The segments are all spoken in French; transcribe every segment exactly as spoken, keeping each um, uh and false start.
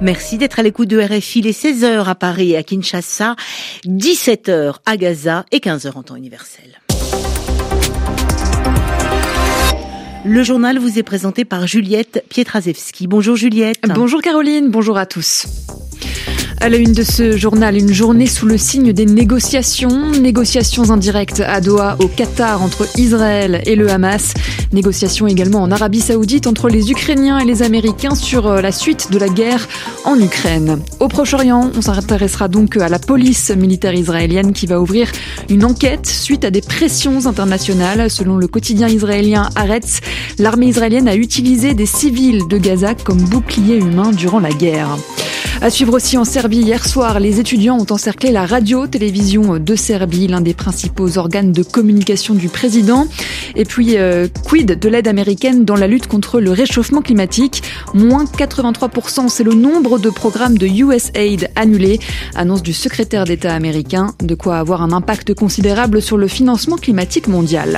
Merci d'être à l'écoute de R F I. Il est seize heures à Paris et à Kinshasa, dix-sept heures à Gaza et quinze heures en temps universel. Le journal vous est présenté par Juliette Pietraszewski. Bonjour Juliette. Bonjour Caroline, bonjour à tous. À la une de ce journal, une journée sous le signe des négociations. Négociations indirectes à Doha, au Qatar, entre Israël et le Hamas. Négociations également en Arabie Saoudite entre les Ukrainiens et les Américains sur la suite de la guerre en Ukraine. Au Proche-Orient, on s'intéressera donc à la police militaire israélienne qui va ouvrir une enquête suite à des pressions internationales. Selon le quotidien israélien Haaretz, l'armée israélienne a utilisé des civils de Gaza comme bouclier humain durant la guerre. À suivre aussi en Serbie, hier soir, les étudiants ont encerclé la radio-télévision de Serbie, l'un des principaux organes de communication du président. Et puis, euh, quid de l'aide américaine dans la lutte contre le réchauffement climatique? Moins quatre-vingt-trois pour cent, c'est le nombre de programmes de U S A I D annulés, annonce du secrétaire d'État américain, de quoi avoir un impact considérable sur le financement climatique mondial.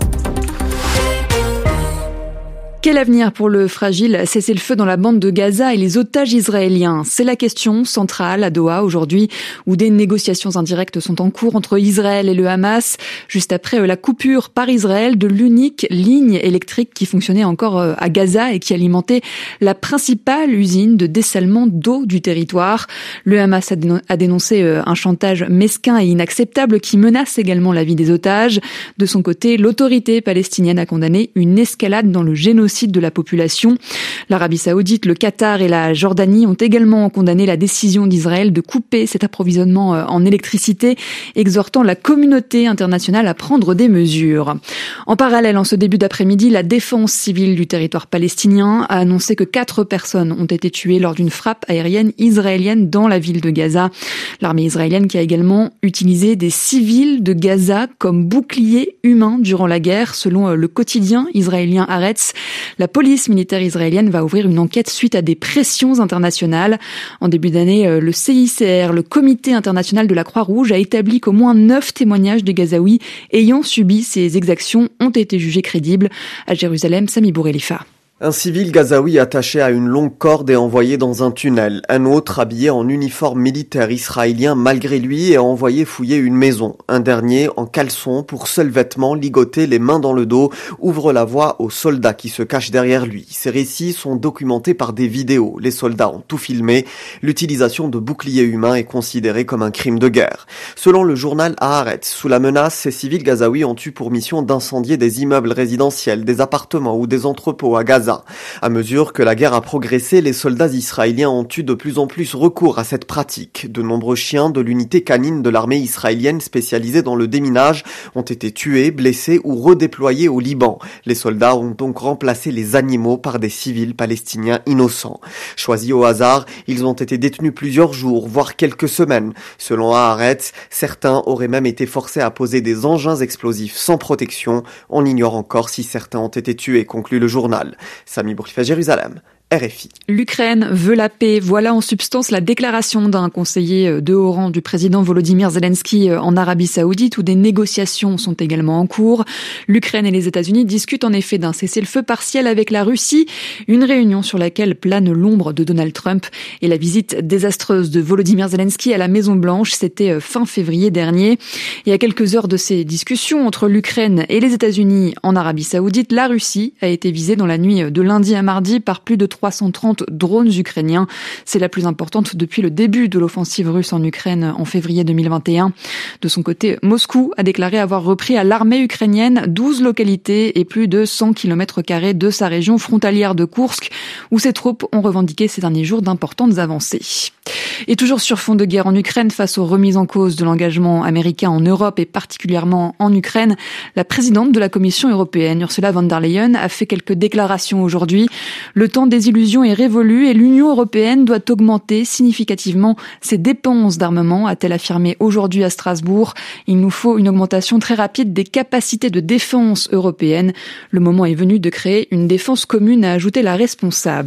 Quel avenir pour le fragile cessez-le-feu dans la bande de Gaza et les otages israéliens? C'est la question centrale à Doha aujourd'hui, où des négociations indirectes sont en cours entre Israël et le Hamas, juste après la coupure par Israël de l'unique ligne électrique qui fonctionnait encore à Gaza et qui alimentait la principale usine de dessalement d'eau du territoire. Le Hamas a dénoncé un chantage mesquin et inacceptable qui menace également la vie des otages. De son côté, l'autorité palestinienne a condamné une escalade dans le génocide de la population. L'Arabie Saoudite, le Qatar et la Jordanie ont également condamné la décision d'Israël de couper cet approvisionnement en électricité, exhortant la communauté internationale à prendre des mesures. En parallèle, en ce début d'après-midi, la défense civile du territoire palestinien a annoncé que quatre personnes ont été tuées lors d'une frappe aérienne israélienne dans la ville de Gaza. L'armée israélienne qui a également utilisé des civils de Gaza comme bouclier humain durant la guerre, selon le quotidien israélien Haaretz. La police militaire israélienne va ouvrir une enquête suite à des pressions internationales. En début d'année, le C I C R, le Comité international de la Croix-Rouge, a établi qu'au moins neuf témoignages de Gazaouis ayant subi ces exactions ont été jugés crédibles. À Jérusalem, Sami Bourelifa. Un civil gazaoui attaché à une longue corde est envoyé dans un tunnel. Un autre, habillé en uniforme militaire israélien malgré lui, est envoyé fouiller une maison. Un dernier, en caleçon, pour seul vêtement, ligoté, les mains dans le dos, ouvre la voie aux soldats qui se cachent derrière lui. Ces récits sont documentés par des vidéos. Les soldats ont tout filmé. L'utilisation de boucliers humains est considérée comme un crime de guerre. Selon le journal Haaretz, sous la menace, ces civils gazaouis ont eu pour mission d'incendier des immeubles résidentiels, des appartements ou des entrepôts à Gaza. À mesure que la guerre a progressé, les soldats israéliens ont eu de plus en plus recours à cette pratique. De nombreux chiens de l'unité canine de l'armée israélienne spécialisée dans le déminage ont été tués, blessés ou redéployés au Liban. Les soldats ont donc remplacé les animaux par des civils palestiniens innocents. Choisis au hasard, ils ont été détenus plusieurs jours, voire quelques semaines. Selon Haaretz, certains auraient même été forcés à poser des engins explosifs sans protection. On ignore encore si certains ont été tués, conclut le journal. Sami Bourelifa, Jérusalem. R F I. L'Ukraine veut la paix. Voilà en substance la déclaration d'un conseiller de haut rang du président Volodymyr Zelensky en Arabie Saoudite, où des négociations sont également en cours. L'Ukraine et les États-Unis discutent en effet d'un cessez-le-feu partiel avec la Russie, une réunion sur laquelle plane l'ombre de Donald Trump. Et la visite désastreuse de Volodymyr Zelensky à la Maison-Blanche, c'était fin février dernier. Et à quelques heures de ces discussions entre l'Ukraine et les États-Unis en Arabie Saoudite, la Russie a été visée dans la nuit de lundi à mardi par plus de trois cent trente drones ukrainiens. C'est la plus importante depuis le début de l'offensive russe en Ukraine en février deux mille vingt et un. De son côté, Moscou a déclaré avoir repris à l'armée ukrainienne douze localités et plus de cent kilomètres carrés de sa région frontalière de Koursk, où ses troupes ont revendiqué ces derniers jours d'importantes avancées. Et toujours sur fond de guerre en Ukraine, face aux remises en cause de l'engagement américain en Europe et particulièrement en Ukraine, la présidente de la Commission européenne, Ursula von der Leyen, a fait quelques déclarations aujourd'hui. Le temps des illusions est révolu et l'Union européenne doit augmenter significativement ses dépenses d'armement, a-t-elle affirmé aujourd'hui à Strasbourg. Il nous faut une augmentation très rapide des capacités de défense européennes. Le moment est venu de créer une défense commune, a ajouté la responsable.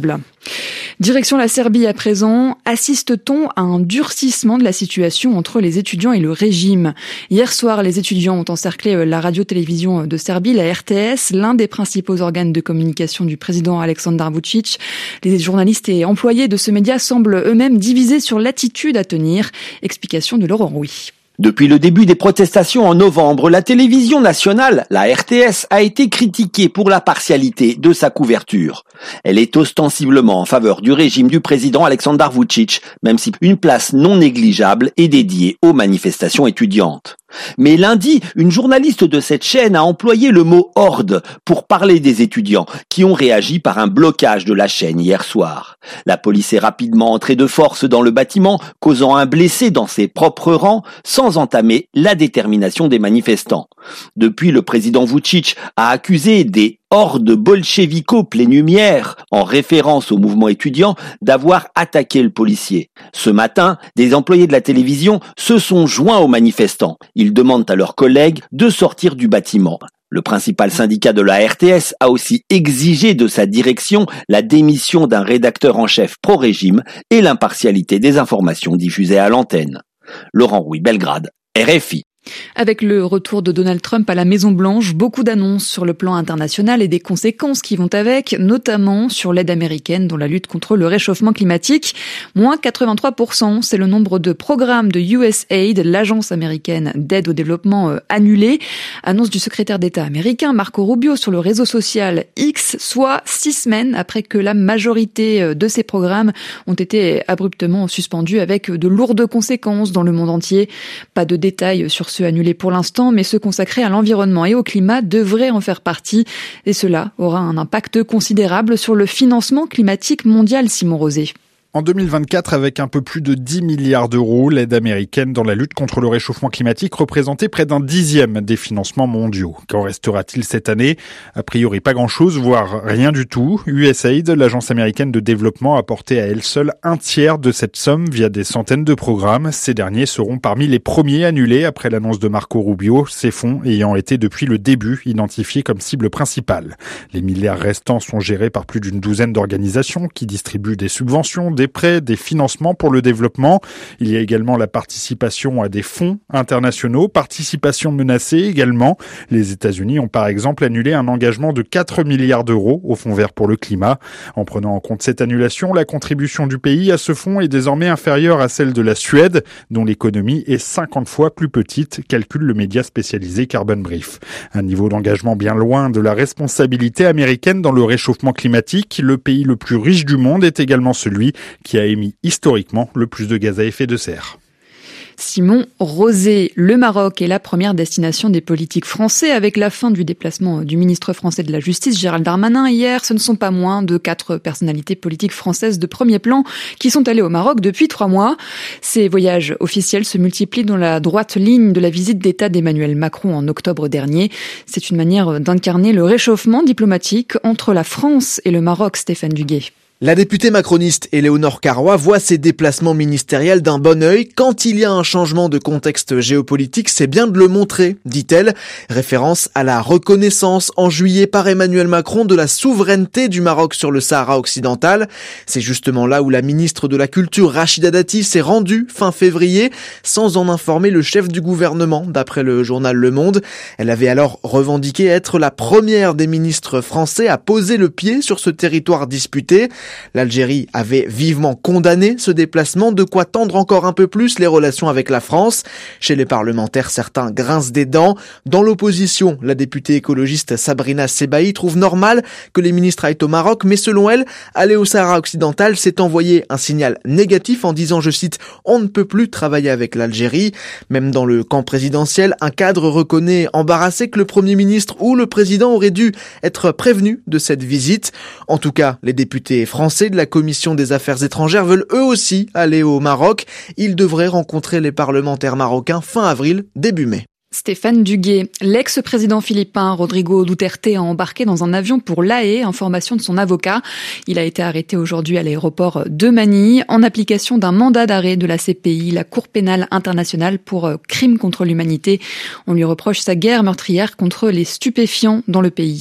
Direction la Serbie à présent. Assiste-t-on à un durcissement de la situation entre les étudiants et le régime? Hier soir, les étudiants ont encerclé la radio-télévision de Serbie, la R T S, l'un des principaux organes de communication du président Aleksandar Vučić. Les journalistes et employés de ce média semblent eux-mêmes divisés sur l'attitude à tenir. Explication de Laurent Rouy. Depuis le début des protestations en novembre, la télévision nationale, la R T S, a été critiquée pour la partialité de sa couverture. Elle est ostensiblement en faveur du régime du président Aleksandar Vučić, même si une place non négligeable est dédiée aux manifestations étudiantes. Mais lundi, une journaliste de cette chaîne a employé le mot « horde » pour parler des étudiants qui ont réagi par un blocage de la chaîne hier soir. La police est rapidement entrée de force dans le bâtiment, causant un blessé dans ses propres rangs, sans entamer la détermination des manifestants. Depuis, le président Vučić a accusé des hordes bolchevico-plénumières, en référence au mouvement étudiant, d'avoir attaqué le policier. Ce matin, des employés de la télévision se sont joints aux manifestants. Ils demandent à leurs collègues de sortir du bâtiment. Le principal syndicat de la R T S a aussi exigé de sa direction la démission d'un rédacteur en chef pro-régime et l'impartialité des informations diffusées à l'antenne. Laurent Rouy, Belgrade, R F I. Avec le retour de Donald Trump à la Maison-Blanche, beaucoup d'annonces sur le plan international et des conséquences qui vont avec, notamment sur l'aide américaine dans la lutte contre le réchauffement climatique. Moins quatre-vingt-trois pour cent, c'est le nombre de programmes de U S A I D, l'agence américaine d'aide au développement, euh, annulés. Annonce du secrétaire d'État américain Marco Rubio sur le réseau social X, soit six semaines après que la majorité de ces programmes ont été abruptement suspendus avec de lourdes conséquences dans le monde entier. Pas de détails sur ce ceux annulés pour l'instant, mais ceux consacrés à l'environnement et au climat devraient en faire partie. Et cela aura un impact considérable sur le financement climatique mondial, Simon Rosé. En deux mille vingt-quatre, avec un peu plus de dix milliards d'euros, l'aide américaine dans la lutte contre le réchauffement climatique représentait près d'un dixième des financements mondiaux. Qu'en restera-t-il cette année? A priori pas grand-chose, voire rien du tout. U S A I D, l'agence américaine de développement, a apporté à elle seule un tiers de cette somme via des centaines de programmes. Ces derniers seront parmi les premiers annulés après l'annonce de Marco Rubio, ces fonds ayant été depuis le début identifiés comme cible principale. Les milliards restants sont gérés par plus d'une douzaine d'organisations qui distribuent des subventions, des prêts, des financements pour le développement. Il y a également la participation à des fonds internationaux, participation menacée également. Les États-Unis ont par exemple annulé un engagement de quatre milliards d'euros au Fonds vert pour le climat. En prenant en compte cette annulation, la contribution du pays à ce fonds est désormais inférieure à celle de la Suède, dont l'économie est cinquante fois plus petite, calcule le média spécialisé Carbon Brief. Un niveau d'engagement bien loin de la responsabilité américaine dans le réchauffement climatique. Le pays le plus riche du monde est également celui qui a émis historiquement le plus de gaz à effet de serre. Simon Rosé, le Maroc est la première destination des politiques français avec la fin du déplacement du ministre français de la Justice, Gérald Darmanin. Hier, ce ne sont pas moins de quatre personnalités politiques françaises de premier plan qui sont allées au Maroc depuis trois mois. Ces voyages officiels se multiplient dans la droite ligne de la visite d'État d'Emmanuel Macron en octobre dernier. C'est une manière d'incarner le réchauffement diplomatique entre la France et le Maroc, Stéphane Duguet. La députée macroniste Éléonore Carrois voit ces déplacements ministériels d'un bon œil. Quand il y a un changement de contexte géopolitique, c'est bien de le montrer, dit-elle. Référence à la reconnaissance en juillet par Emmanuel Macron de la souveraineté du Maroc sur le Sahara occidental. C'est justement là où la ministre de la Culture, Rachida Dati, s'est rendue fin février, sans en informer le chef du gouvernement, d'après le journal Le Monde. Elle avait alors revendiqué être la première des ministres français à poser le pied sur ce territoire disputé. L'Algérie avait vivement condamné ce déplacement, de quoi tendre encore un peu plus les relations avec la France. Chez les parlementaires, certains grincent des dents. Dans l'opposition, la députée écologiste Sabrina Sebaï trouve normal que les ministres aillent au Maroc, mais selon elle, aller au Sahara occidental, c'est envoyer un signal négatif en disant, je cite, « On ne peut plus travailler avec l'Algérie ». Même dans le camp présidentiel, un cadre reconnaît embarrassé que le Premier ministre ou le président aurait dû être prévenu de cette visite. En tout cas, les députés français de la Commission des Affaires étrangères veulent eux aussi aller au Maroc. Ils devraient rencontrer les parlementaires marocains fin avril, début mai. Stéphane Duguet, l'ex-président philippin Rodrigo Duterte a embarqué dans un avion pour l'A Haye, information de son avocat. Il a été arrêté aujourd'hui à l'aéroport de Manille en application d'un mandat d'arrêt de la C P I, la Cour pénale internationale pour crimes contre l'humanité. On lui reproche sa guerre meurtrière contre les stupéfiants dans le pays.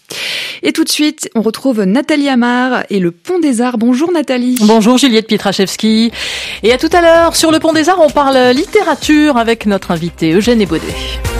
Et tout de suite, on retrouve Nathalie Amar et le Pont des Arts. Bonjour Nathalie. Bonjour Juliette Pietraszewski. Et à tout à l'heure, sur le Pont des Arts, on parle littérature avec notre invité Eugène Ebaudet.